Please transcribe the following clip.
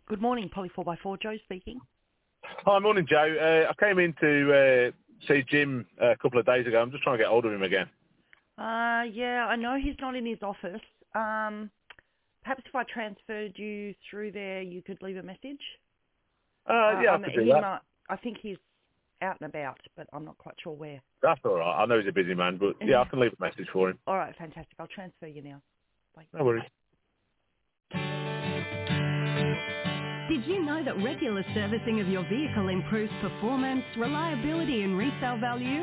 Good morning, Polly 4x4. Joe speaking. Hi, morning, Joe. I came in to see Jim a couple of days ago. I'm just trying to get hold of him again. Yeah, I know he's not in his office. Perhaps if I transferred you through there, you could leave a message. Yeah, I could do that. I think he's out and about, but I'm not quite sure where. That's all right. I know he's a busy man, but yeah, I can leave a message for him. All right, fantastic. I'll transfer you now. Bye. No worries. Did you know that regular servicing of your vehicle improves performance, reliability and resale value?